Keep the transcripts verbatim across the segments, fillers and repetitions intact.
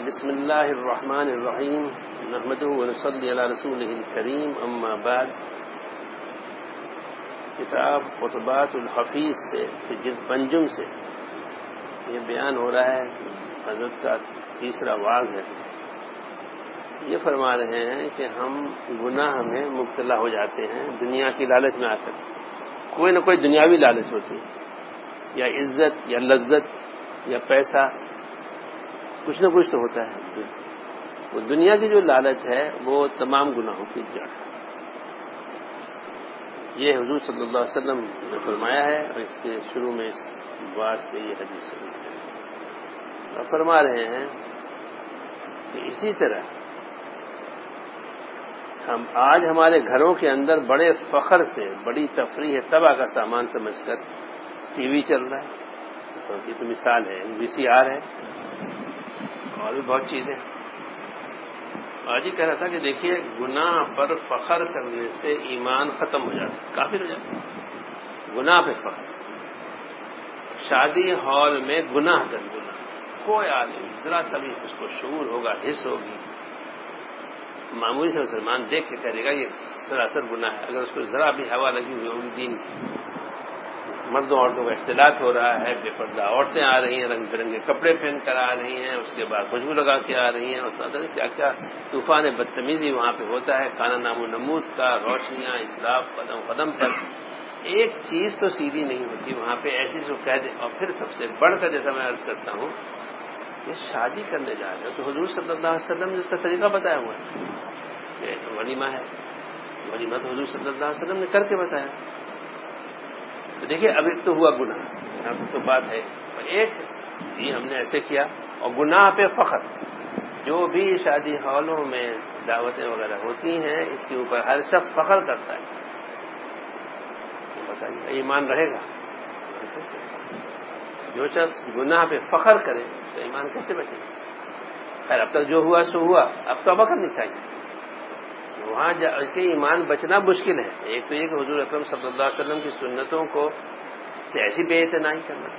بسم اللہ الرحمن الرحیم نحمدہ ونصلی علی رسولہ الکریم اما بعد. کتاب خطبات الحفیظ سے جلد پنجم سے یہ بیان ہو رہا ہے. حضرت کا تیسرا واعظ ہے. یہ فرما رہے ہیں کہ ہم گناہ میں مبتلا ہو جاتے ہیں دنیا کی لالچ میں آ کر. کوئی نہ کوئی دنیاوی لالچ ہوتی ہے، یا عزت یا لذت یا پیسہ، کچھ نہ کچھ تو ہوتا ہے. وہ دنیا کی جو لالچ ہے وہ تمام گناہوں کی جڑ ہے. یہ حضور صلی اللہ علیہ وسلم نے فرمایا ہے، اور اس کے شروع میں اس واعظ کے یہ حدیث ہے. اور فرما رہے ہیں کہ اسی طرح ہم آج ہمارے گھروں کے اندر بڑے فخر سے بڑی تفریح تباہ کا سامان سمجھ کر ٹی وی چل رہا ہے. تو یہ تو مثال ہے، وی سی آر ہے اور بھی بہت چیزیں. آج ہی کہہ رہا تھا کہ دیکھیے گناہ پر فخر کرنے سے ایمان ختم ہو جاتا ہے، کافر ہو جاتا ہے. گناہ پہ فخر، شادی ہال میں گناہ کر گناہ کوئی آدمی ذرا سا بھی اس کو شعور ہوگا، حس ہوگی، معمولی سے مسلمان دیکھ کے کرے گا یہ سراسر گناہ ہے. اگر اس کو ذرا بھی ہوا لگی ہوئی ہوگی دین کی، مردوں عورتوں کا اختلاط ہو رہا ہے، بے پردہ عورتیں آ رہی ہیں، رنگ برنگے کپڑے پہن کر آ رہی ہیں، اس کے بعد خوشبو لگا کے آ رہی ہیں، اس طرح کیا کیا طوفان بدتمیزی وہاں پہ ہوتا ہے، کانا نام و نمود کا، روشنیاں، اسراف قدم قدم پر. ایک چیز تو سیدھی نہیں ہوتی وہاں پہ، ایسی سو کہہ دیں. اور پھر سب سے بڑھ کر جیسا میں عرض کرتا ہوں کہ شادی کرنے جا رہے ہو تو حضور صلی اللہ علیہ وسلم نے اس کا طریقہ بتایا ہوا ہے کہ ولیمہ ہے. ولیمہ تو حضور صلی اللہ علیہ وسلم نے کر کے بتایا. تو دیکھیے اب ایک تو ہوا گناہ، اب تو بات ہے ایک جی ہم نے ایسے کیا، اور گناہ پہ فخر. جو بھی شادی ہالوں میں دعوتیں وغیرہ ہوتی ہیں اس کے اوپر ہر شخص فخر کرتا ہے. بتائیے ایمان رہے گا؟ جو شخص گناہ پہ فخر کرے تو ایمان کیسے بچے گا؟ خیر اب تک جو ہوا سو ہوا، اب توبہ کرنی چاہیے. وہاں جا کے ایمان بچنا مشکل ہے. ایک تو یہ کہ حضور اکرم صلی اللہ علیہ وسلم کی سنتوں کو سے ایسی بے اعتنائی کرنا.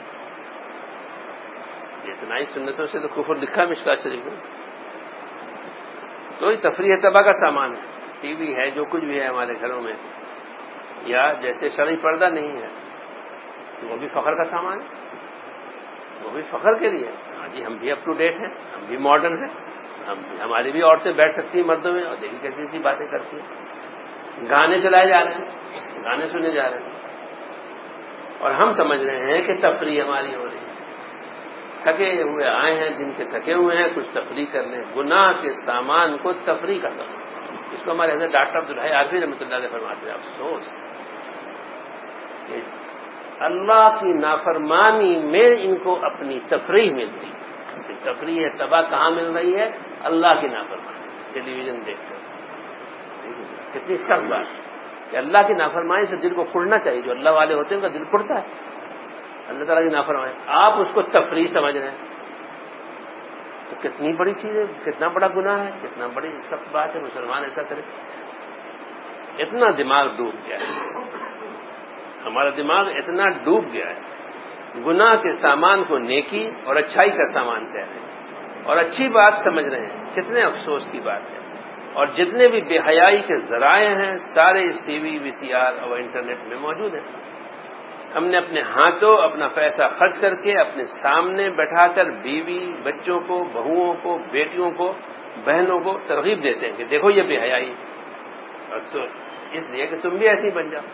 بے اعتنائی سنتوں سے تو کفر لکھا مشکات شریف میں. تو یہ تفریح تباہ کا سامان ہے. ٹی وی ہے، جو کچھ بھی ہے ہمارے گھروں میں، یا جیسے شرعی پردہ نہیں ہے تو وہ بھی فخر کا سامان ہے. وہ بھی فخر کے لیے. ہاں جی ہم بھی اپ ٹو ڈیٹ ہیں، ہم بھی ماڈرن ہیں، ہم ہماری بھی عورتیں بیٹھ سکتی ہیں مردوں میں، اور دیکھیے کیسی کیسی باتیں کرتی ہیں. گانے چلائے جا رہے ہیں، گانے سنے جا رہے ہیں، اور ہم سمجھ رہے ہیں کہ تفریح ہماری ہو رہی ہے. تھکے ہوئے آئے ہیں، جن کے تھکے ہوئے ہیں کچھ تفریح کر لیں. گناہ کے سامان کو تفریح کا سامان، اس کو ہمارے حضرت ڈاکٹر عبدالحی عارفی رحمۃ اللہ علیہ فرماتے ہیں. افسوس کہ اللہ کی نافرمانی میں ان کو اپنی تفریح ملتی ہے. تفریح تباہ کہاں مل رہی ہے؟ اللہ کی نافرمانی، ٹیلی ویژن دیکھ کر. کتنی سخت بات کہ اللہ کی نافرمانی سے دل کو کھلنا چاہیے. جو اللہ والے ہوتے ہیں ان کا دل کھلتا ہے. اللہ تعالیٰ کی نافرمانی آپ اس کو تفریح سمجھ رہے ہیں تو کتنی بڑی چیز ہے، کتنا بڑا گناہ ہے، کتنا بڑی سخت بات ہے. مسلمان ایسا کرے. اتنا دماغ ڈوب گیا ہے، ہمارا دماغ اتنا ڈوب گیا ہے. گناہ کے سامان کو نیکی اور اچھائی کا سامان کہہ رہے ہیں اور اچھی بات سمجھ رہے ہیں. کتنے افسوس کی بات ہے. اور جتنے بھی بے حیائی کے ذرائع ہیں سارے اس T V, V C R اور انٹرنیٹ میں موجود ہیں. ہم نے اپنے ہاتھوں اپنا پیسہ خرچ کر کے اپنے سامنے بیٹھا کر بیوی، بچوں کو، بہوؤں کو، بیٹیوں کو، بہنوں کو ترغیب دیتے ہیں کہ دیکھو یہ بے حیائی، اور تو اس لیے کہ تم بھی ایسی بن جاؤ.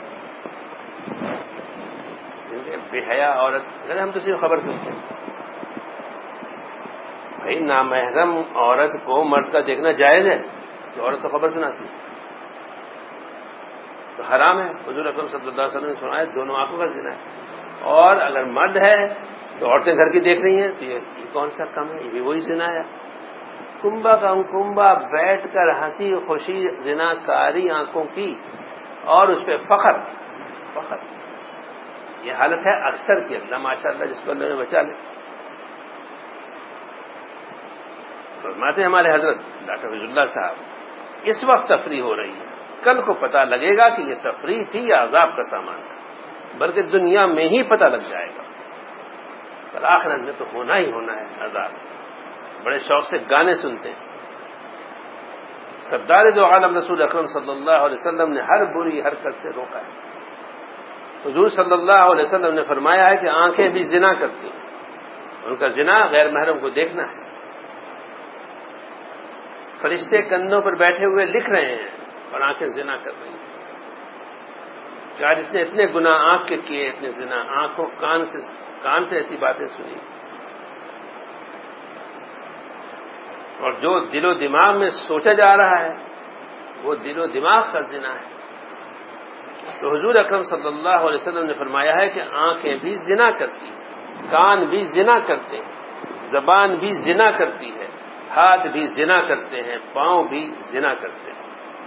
بے حیا عورت، اگر ہم تو صرف خبر سنتے ہیں بھائی نامحرم عورت کو مرد کا دیکھنا جائز ہے، تو عورت تو خبر سناتی ہے تو حرام ہے. حضور اکرم صلی اللہ علیہ وسلم نے سنایا دونوں آنکھوں کا زنا ہے. اور اگر مرد ہے تو عورتیں گھر کی دیکھ رہی ہیں تو یہ کون سا کم ہے؟ یہ بھی وہی زنا ہے. کنبا کا کنبا بیٹھ کر ہنسی خوشی زنا کاری آنکھوں کی، اور اس پہ فخر فخر. یہ حالت ہے اکثر کی. اللہ ماشاء اللہ جس کو اللہ نے بچا لے. فرماتے ہیں ہمارے حضرت ڈاکٹر فیض اللہ صاحب اس وقت تفریح ہو رہی ہے، کل کو پتہ لگے گا کہ یہ تفریح تھی یا عذاب کا سامان تھا. بلکہ دنیا میں ہی پتہ لگ جائے گا، پر آخرت میں تو ہونا ہی ہونا ہے عذاب. بڑے شوق سے گانے سنتے ہیں. سردار دو عالم رسول اکرم صلی اللہ علیہ وسلم نے ہر بری حرکت سے روکا ہے. حضور صلی اللہ علیہ وسلم نے فرمایا ہے کہ آنکھیں بھی زنا کرتی ہیں، ان کا زنا غیر محرم کو دیکھنا ہے. فرشتے کندھوں پر بیٹھے ہوئے لکھ رہے ہیں اور آنکھیں زنا کر رہی ہیں. کیا جس نے اتنے گناہ آنکھ کے کیے، اتنے زنا آنکھوں کان سے کان سے ایسی باتیں سنی، اور جو دل و دماغ میں سوچا جا رہا ہے وہ دل و دماغ کا زنا ہے. تو حضور اکرم صلی اللہ علیہ وسلم نے فرمایا ہے کہ آنکھیں بھی زنا کرتی ہیں، کان بھی زنا کرتے ہیں، زبان بھی زنا کرتی ہے، ہاتھ بھی زنا کرتے ہیں، پاؤں بھی زنا کرتے ہیں.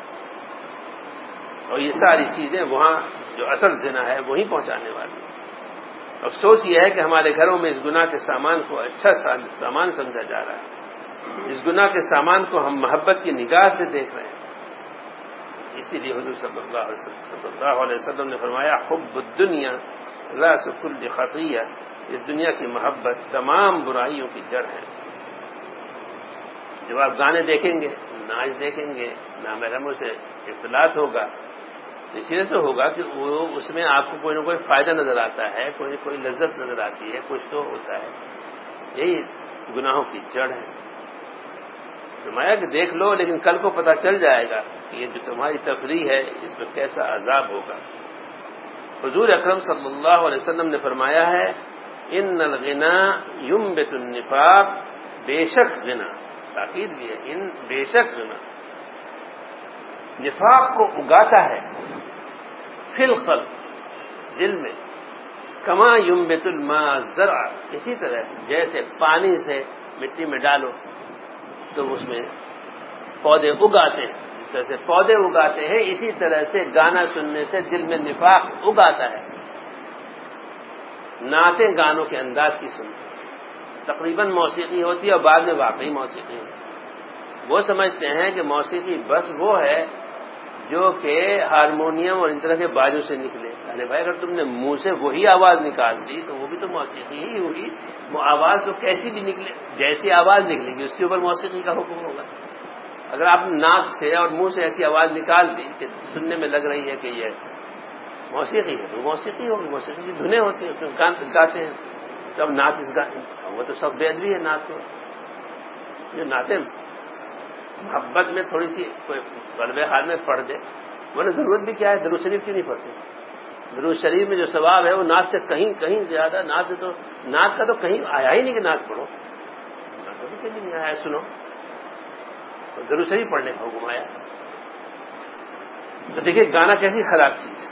اور یہ ساری چیزیں وہاں جو اصل زنا ہے وہیں پہنچانے والی. افسوس یہ ہے کہ ہمارے گھروں میں اس گناہ کے سامان کو اچھا سامان سمجھا جا رہا ہے. اس گناہ کے سامان کو ہم محبت کی نگاہ سے دیکھ رہے ہیں. اسی لیے حضور صلی اللہ علیہ وسلم صلی اللہ علیہ وسلم نے فرمایا حب الدنیا راس کل خطیہ، اس دنیا کی محبت تمام برائیوں کی جڑ ہے. جب آپ گانے دیکھیں گے، ناچ دیکھیں گے، نامحرموں سے اختلاط ہوگا، تو اس لیے تو ہوگا کہ وہ اس میں آپ کو کوئی نہ کوئی فائدہ نظر آتا ہے، کوئی نہ کوئی لذت نظر آتی ہے، کچھ تو ہوتا ہے. یہی گناہوں کی جڑ ہے. فرمایا کہ دیکھ لو، لیکن کل کو پتہ چل جائے گا کہ یہ جو تمہاری تفریح ہے اس میں کیسا عذاب ہوگا. حضور اکرم صلی اللہ علیہ وسلم نے فرمایا ہے ان الغنا ينبت النفاق، بے شک غنا، تاکید بھی ہے، ان بے شک غنا نفاق کو اگاتا ہے فی القلب، دل میں، کما ينبت الماء الزرع، اسی طرح جیسے پانی سے مٹی میں ڈالو تو اس میں پودے اگاتے ہیں، جس طرح سے پودے اگاتے ہیں اسی طرح سے گانا سننے سے دل میں نفاق اگاتا ہے. نعتیں گانوں کے انداز کی سنتے ہیں، تقریباً موسیقی ہوتی ہے اور بعد میں واقعی موسیقی ہوتی ہے. وہ سمجھتے ہیں کہ موسیقی بس وہ ہے جو کہ ہارمونیم اور ان طرح کے بازوں سے نکلے. ارے بھائی، اگر تم نے منہ سے وہی آواز نکال دی تو وہ بھی تو موسیقی ہی ہوگی. وہ آواز تو کیسی بھی نکلے، جیسی آواز نکلے گی اس کے اوپر موسیقی کا حکم ہوگا. اگر آپ نے ناک سے اور منہ سے ایسی آواز نکال دی کہ سننے میں لگ رہی ہے کہ یہ موسیقی ہے تو موسیقی ہوگی. موسیقی کی دھنیں ہوتی ہیں، گاتے ہیں. تب نعت اس گا وہ تو سب بے ادبی ہے. نعت کو جو نعتیں محبت میں تھوڑی سی کوئی قلب حال میں پڑھ دے، ورنہ ضرورت بھی کیا ہے؟ درود شریف کیوں نہیں پڑھتے؟ درود شریف میں جو ثواب ہے وہ نعت سے کہیں کہیں زیادہ. نعت سے تو نعت کا تو کہیں آیا ہی نہیں کہ نعت پڑھو، نعت کا تو کہیں نہیں آیا سنو. تو درود شریف پڑھنے کا حکم آیا. تو دیکھیے گانا کیسی خراب چیز ہے.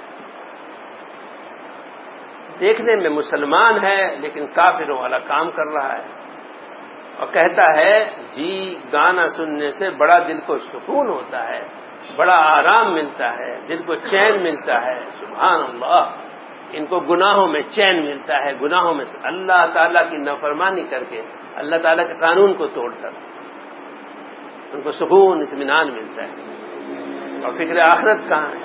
دیکھنے میں مسلمان ہے لیکن کافروں والا کام کر رہا ہے، اور کہتا ہے جی گانا سننے سے بڑا دل کو سکون ہوتا ہے، بڑا آرام ملتا ہے، دل کو چین ملتا ہے. سبحان اللہ، ان کو گناہوں میں چین ملتا ہے. گناہوں میں اللہ تعالیٰ کی نافرمانی کر کے، اللہ تعالیٰ کے قانون کو توڑ کر ان کو سکون اطمینان ملتا ہے. اور فکر آخرت کہاں ہے؟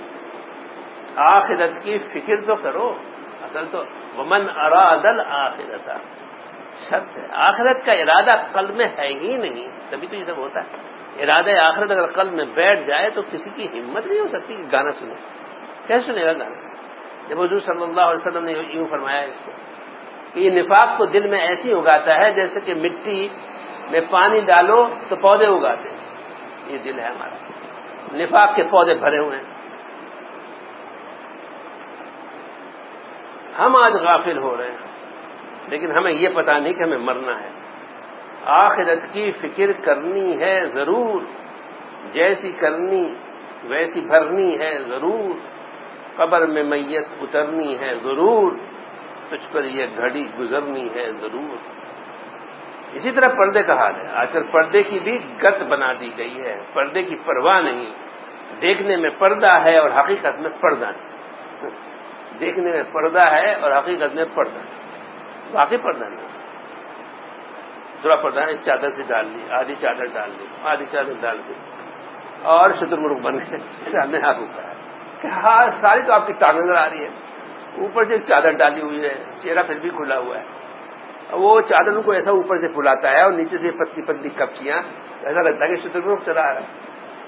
آخرت کی فکر تو کرو. اصل تو ومن اراد الآخرۃ، شرط ہے آخرت کا ارادہ قلب میں ہے ہی نہیں، تبھی تو یہ سب ہوتا ہے. ارادہ آخرت اگر قلب میں بیٹھ جائے تو کسی کی ہمت نہیں ہو سکتی کہ گانا سنے. کیسے سنے گا گانا؟ جب حضور صلی اللہ علیہ وسلم نے یوں فرمایا اس کو کہ یہ نفاق کو دل میں ایسی اگاتا ہے جیسے کہ مٹی میں پانی ڈالو تو پودے اگاتے ہیں. یہ دل ہے ہمارا، نفاق کے پودے بھرے ہوئے ہیں. ہم آج غافل ہو رہے ہیں، لیکن ہمیں یہ پتہ نہیں کہ ہمیں مرنا ہے. آخرت کی فکر کرنی ہے ضرور، جیسی کرنی ویسی بھرنی ہے ضرور. قبر میں میت اترنی ہے ضرور، تجھ پر یہ گھڑی گزرنی ہے ضرور. اسی طرح پردے کا حال ہے. آج کل پردے کی بھی گت بنا دی گئی ہے، پردے کی پرواہ نہیں. دیکھنے میں پردہ ہے اور حقیقت میں پردہ نہیں. دیکھنے میں پردہ ہے اور حقیقت میں پردہ نہیں، واقعی پردہ نہیں. تھوڑا پردہ ہے، چادر سے ڈال لی، آدھی چادر ڈال لی، آدھی چادر ڈال دی اور شتر مرغ بن گئے. سامنے آپ اوپر ہے کہ ہاں ساری تو آپ کی ٹانگ نظر آ رہی ہے، اوپر سے چادر ڈالی ہوئی ہے، چہرہ پھر بھی کھلا ہوا ہے. وہ چادر کو ایسا اوپر سے پھلاتا ہے اور نیچے سے پتلی پتلی کپچیاں، ایسا لگتا ہے کہ شتر گروپ چلا رہا ہے،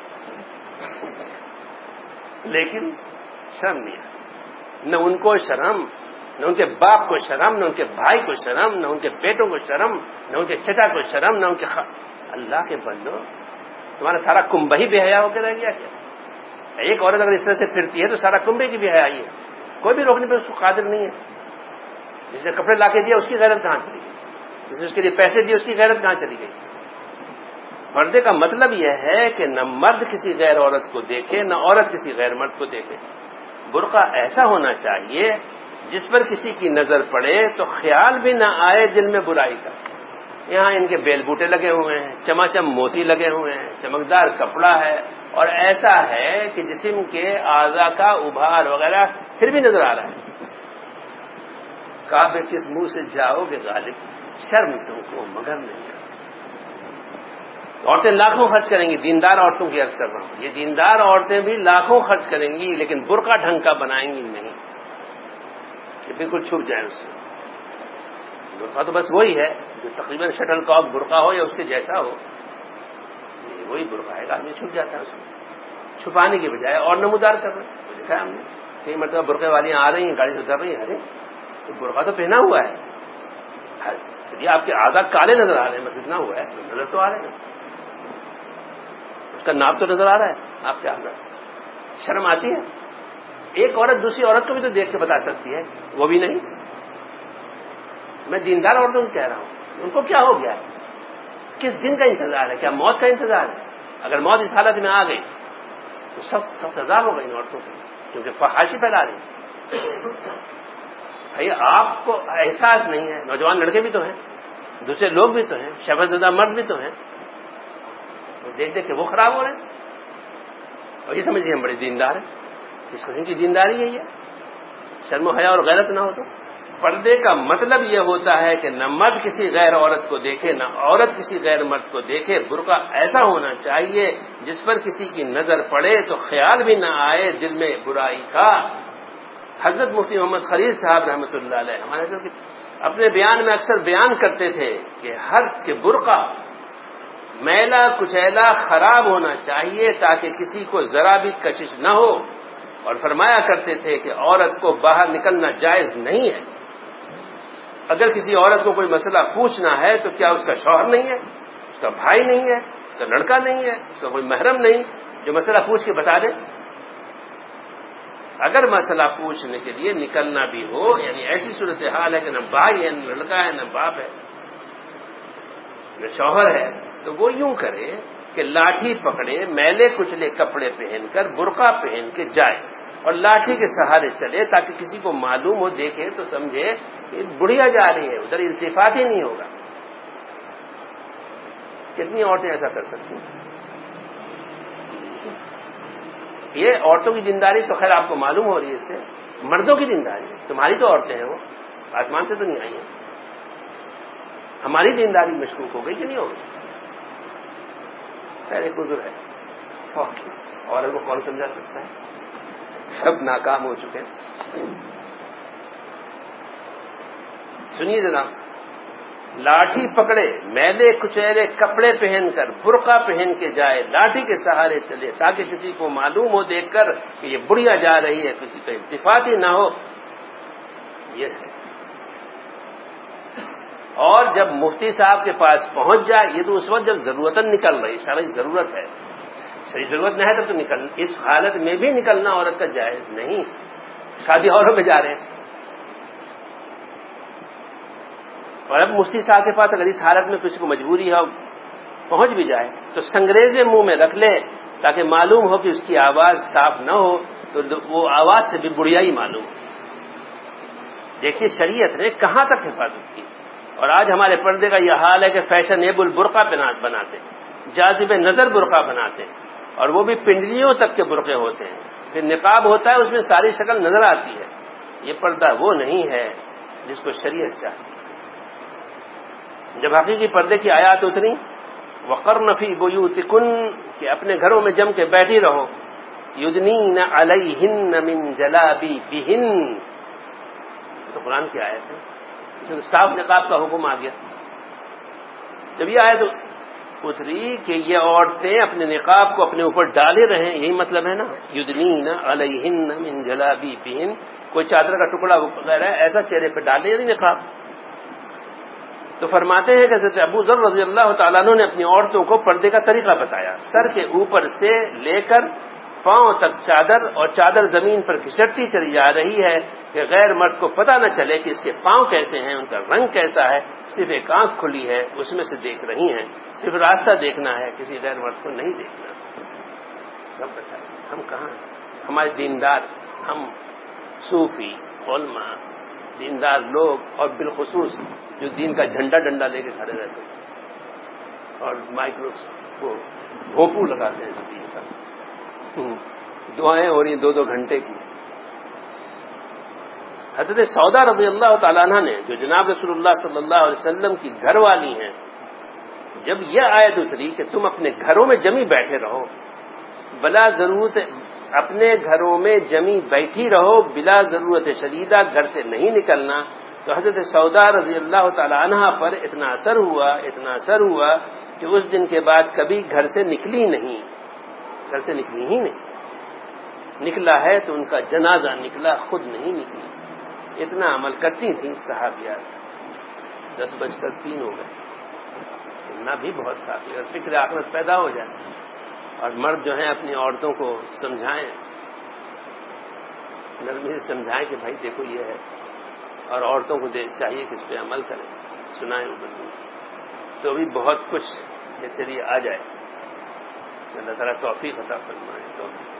لیکن شرم نہیں ہے، نہ ان کو شرم، نہ ان کے باپ کو شرم، نہ ان کے بھائی کو شرم، نہ ان کے بیٹوں کو شرم، نہ ان کے چچا کو شرم، نہ ان کے خ... اللہ کے بندو، تمہارا سارا کنبہ ہی بے حیا ہو کے رہ گیا کیا؟ ایک عورت اگر اس طرح سے پھرتی ہے تو سارا کنبے کی بے حیائی ہے، کوئی بھی روکنے پہ اس کو قادر نہیں ہے۔ جس نے کپڑے لا کے دیا اس کی غیرت کہاں چلی گئی؟ جس نے اس کے لیے پیسے دیے اس کی غیرت کہاں چلی گئی؟ پردے کا مطلب یہ ہے کہ نہ مرد کسی غیر عورت کو دیکھے، نہ عورت کسی غیر مرد کو دیکھے۔ برقع ایسا ہونا چاہیے جس پر کسی کی نظر پڑے تو خیال بھی نہ آئے دل میں برائی کا۔ یہاں ان کے بیل بوٹے لگے ہوئے ہیں، چماچم موتی لگے ہوئے ہیں، چمکدار کپڑا ہے، اور ایسا ہے کہ جسم کے اعضاء کا ابھار وغیرہ پھر بھی نظر آ رہا ہے۔ کعبے کس منہ سے جاؤ گے غالب، شرم تم کو مگر نہیں آتی۔ عورتیں لاکھوں خرچ کریں گی، دیندار عورتوں کی عرض کر رہا ہوں، یہ دیندار عورتیں بھی لاکھوں خرچ کریں گی لیکن برقع ڈھنگ کا بنائیں گی نہیں، یہ بالکل چھپ جائے اس سے۔ برقع تو بس وہی ہے جو تقریباً شٹل کاک برقع ہو یا اس کے جیسا ہو، وہی برقع ہے، آدمی چھپ جاتا ہے اس کو، چھپانے کی بجائے اور نمودار کر رہے ہیں۔ دیکھا ہے ہم نے کئی مرتبہ برقعے والیاں آ رہی ہیں، گاڑی سے اتر رہی ہیں، ارے تو برقع تو پہنا ہوا ہے، چلیے آپ کے اعضاء کالے نظر آ رہے ہیں، بس اتنا ہوا ہے، نظر تو آ رہے ہیں، اس کا ناپ تو نظر آ رہا ہے آپ کے اعضاء۔ شرم آتی ہے؟ ایک عورت دوسری عورت کو بھی تو دیکھ کے بتا سکتی ہے، وہ بھی نہیں۔ میں دیندار عورتوں کو کہہ رہا ہوں، ان کو کیا ہو گیا ہے؟ کس دن کا انتظار ہے؟ کیا موت کا انتظار ہے؟ اگر موت اس حالت میں آ گئی تو سب سب سزا ہوگا ان عورتوں کو، کیونکہ فحاشی پھیلا رہی۔ بھائی آپ کو احساس نہیں ہے، نوجوان لڑکے بھی تو ہیں، دوسرے لوگ بھی تو ہیں، شہوت زدہ مرد بھی تو ہیں، وہ دیکھ دیکھ کے وہ خراب ہو رہے ہیں اور یہ سمجھیے ہم بڑے دیندار ہیں۔ اس قسم کی دینداری ہے یہ؟ شرم و حیا اور غیرت نہ ہو تو؟ پردے کا مطلب یہ ہوتا ہے کہ نہ مرد کسی غیر عورت کو دیکھے، نہ عورت کسی غیر مرد کو دیکھے۔ برقع ایسا ہونا چاہیے جس پر کسی کی نظر پڑے تو خیال بھی نہ آئے دل میں برائی کا۔ حضرت مفتی محمد خلیل صاحب رحمۃ اللہ علیہ ہمارے حضرت اپنے بیان میں اکثر بیان کرتے تھے کہ ہر کے برقع میلا کچیلا خراب ہونا چاہیے تاکہ کسی کو ذرا بھی کشش نہ ہو، اور فرمایا کرتے تھے کہ عورت کو باہر نکلنا جائز نہیں ہے۔ اگر کسی عورت کو کوئی مسئلہ پوچھنا ہے تو کیا اس کا شوہر نہیں ہے، اس کا بھائی نہیں ہے، اس کا لڑکا نہیں ہے، اس کا کوئی محرم نہیں جو مسئلہ پوچھ کے بتا دے؟ اگر مسئلہ پوچھنے کے لیے نکلنا بھی ہو، یعنی ایسی صورتحال ہے کہ نہ بھائی ہے، نہ لڑکا ہے، نہ باپ ہے، نہ شوہر ہے، تو وہ یوں کرے کہ لاٹھی پکڑے، میلے کچلے کپڑے پہن کر، برقع پہن کے جائے اور لاٹھی کے سہارے چلے تاکہ کسی کو معلوم ہو، دیکھے تو سمجھے کہ بڑھیا جا رہی ہے، ادھر التفات ہی نہیں ہوگا۔ کتنی عورتیں ایسا کر سکتی ہیں؟ یہ عورتوں کی دینداری تو خیر آپ کو معلوم ہو رہی ہے، اس سے مردوں کی دینداری، تمہاری تو عورتیں ہیں، وہ آسمان سے تو نہیں آئی ہیں، ہماری دینداری مشکوک ہو گئی کہ نہیں ہو گئی؟ خیر ایک عذر ہے، عورت کو کون سمجھا سکتا ہے؟ سب ناکام ہو چکے ہیں۔ سنیے جناب، لاٹھی پکڑے، میلے کچیلے کپڑے پہن کر، برقع پہن کے جائے، لاٹھی کے سہارے چلے تاکہ کسی کو معلوم ہو دیکھ کر کہ یہ بڑھیا جا رہی ہے، کسی کا التفات ہی نہ ہو، یہ ہے۔ اور جب مفتی صاحب کے پاس پہنچ جائے، یہ تو اس وقت جب ضرورتاً نکل رہی، شرعی ضرورت ہے، شرعی ضرورت نہ ہے تب تو نکل، اس حالت میں بھی نکلنا عورت کا جائز نہیں، شادی ہالوں میں جا رہے ہیں۔ اور اب مفتی صاحب کے پاس اگر اس حالت میں کسی کو مجبوری ہے پہنچ بھی جائے تو سنگریزے منہ میں رکھ لے تاکہ معلوم ہو کہ اس کی آواز صاف نہ ہو تو وہ آواز سے بھی بڑھیا ہی معلوم ہو۔ دیکھیے شریعت نے کہاں تک حفاظت کی، اور آج ہمارے پردے کا یہ حال ہے کہ فیشنیبل برقع بناتے ہیں، جاذب نظر برقع بناتے ہیں، اور وہ بھی پنڈلیوں تک کے برقعے ہوتے ہیں، پھر نقاب ہوتا ہے اس میں ساری شکل نظر آتی ہے۔ یہ پردہ وہ نہیں ہے جس کو شریعت چاہتی ہے۔ جب حقیقی پردے کی آیات اتری، وَقَرْنَ فِي بُيُوتِكُنَّ، کہ اپنے گھروں میں جم کے بیٹھی رہو، یُدْنِینَ عَلَیْہِنَّ مِن جَلَابِیبِہِنَّ، تو قرآن کی آیت ہے، تو صاف نقاب کا حکم آ گیا. جب یہ آیت اتری کہ یہ عورتیں اپنے نقاب کو اپنے اوپر ڈالے رہیں، یہی مطلب ہے نا، یدنین علیہن من جلابیبہن، کوئی چادر کا ٹکڑا وغیرہ ایسا چہرے پہ ڈالے نہیں نقاب. تو فرماتے ہیں کہ حضرت ابو ذر رضی اللہ تعالیٰ عنہ نے اپنی عورتوں کو پردے کا طریقہ بتایا. سر کے اوپر سے لے کر پاؤں تک چادر، اور چادر زمین پر گھسٹتی چلی جا رہی ہے کہ غیر مرد کو پتہ نہ چلے کہ اس کے پاؤں کیسے ہیں، ان کا رنگ کیسا ہے. صرف ایک آنکھ کھلی ہے، اس میں سے دیکھ رہی ہیں. صرف راستہ دیکھنا ہے، کسی غیر مرد کو نہیں دیکھنا. کب بتائیں ہم کہاں ہیں؟ ہمارے دیندار، ہم صوفی علماء دیندار لوگ، اور بالخصوص جو دین کا جھنڈا ڈنڈا لے کے کھڑے رہتے ہیں اور مائکرو کو بھوپو لگاتے ہیں دین کا. دعائیں ہو رہی دو دو گھنٹے کی. حضرت سودا رضی اللہ تعالیٰ عنہ نے، جو جناب رسول اللہ صلی اللہ علیہ وسلم کی گھر والی ہیں، جب یہ آیت اتری کہ تم اپنے گھروں میں جمی بیٹھے رہو، بلا ضرورت اپنے گھروں میں جمی بیٹھی رہو، بلا ضرورت شدیدہ گھر سے نہیں نکلنا، تو حضرت سودا رضی اللہ تعالی عنہ پر اتنا اثر ہوا اتنا اثر ہوا کہ اس دن کے بعد کبھی گھر سے نکلی نہیں، گھر سے نکلی ہی نہیں. نکلا ہے تو ان کا جنازہ نکلا، خود نہیں نکلی. اتنا عمل کرتی تھیں صحابیات. دس بج کر تین ہو گئے، اتنا بھی بہت کافی. اگر فکر آخرت پیدا ہو جائے اور مرد جو ہیں اپنی عورتوں کو سمجھائیں، نرمی سے سمجھائیں کہ بھائی دیکھو یہ ہے، اور عورتوں کو چاہیے کہ اس پہ عمل کریں، سنائیں بس، تو بھی بہت کچھ بہتری آ جائے. اللہ تعالیٰ توفیق عطا فرمائے. تو